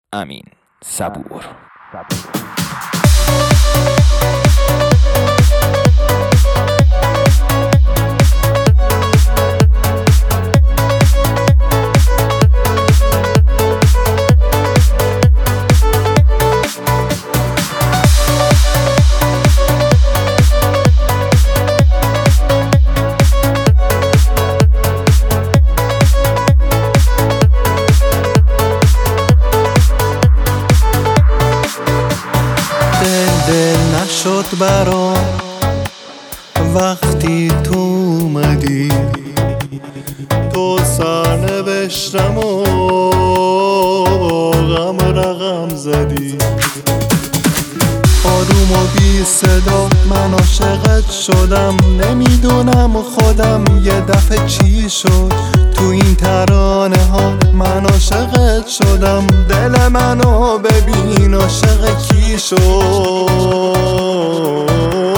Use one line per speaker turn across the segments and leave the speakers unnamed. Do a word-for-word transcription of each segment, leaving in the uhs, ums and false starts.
امین صبور.
دل نشد برام وقتی تو اومدی، تو سرنوشتم و غم رقم زدی. آروم و بی صدا من عاشقت شدم، نمیدونم خودم یه دفعه چی شد. تو این ترانه ها من عاشقت شدم، دل منو ببین عاشق کی شد.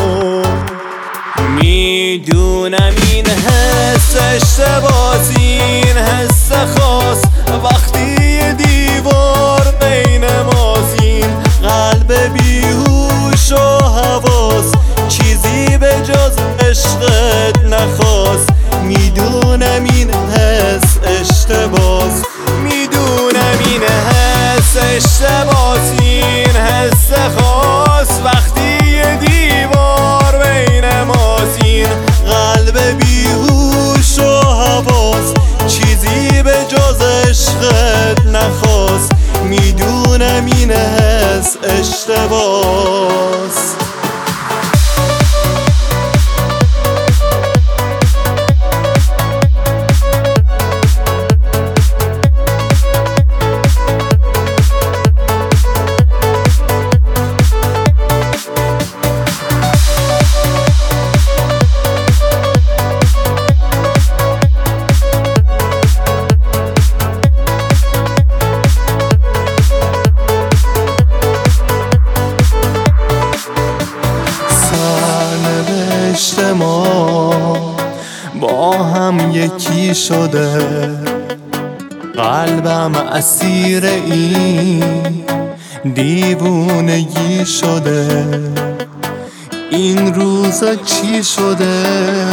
میدونم این حس اشتباس، این حس خاص وقتی یه دیوار بین ماست. این قلب بیهوش و حواس چیزی به جز عشقت نخواست. میدونم این حس اشتباس، میدونم این حس اشتباس، این حس خاص وقتی یه دیوار بین ماست. این قلب بیهوش و حواس چیزی به جز عشقت نخواست. میدونم این حس اشتباس.
ما با هم یکی شده، قلبم اسیر این دیوونگی شده. این روزا چی شده؟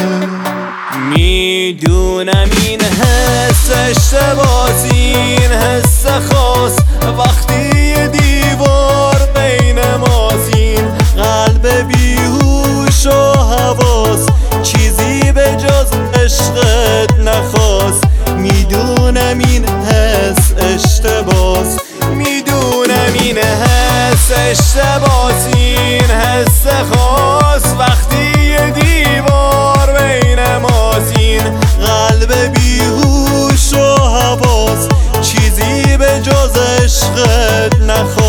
میدونم این حس اشتباس، این حس خاص وقتی یه دیوار بین ماست. این قلب بیهوش و حواس چیزی به جز عشقت نخواست. میدونم این حس اشتباس، میدونم این حس اشتباس، این حس خاص وقتی یه دیوار بین ماست. این قلب بیهوش و حواس چیزی به جز عشقت نخواست.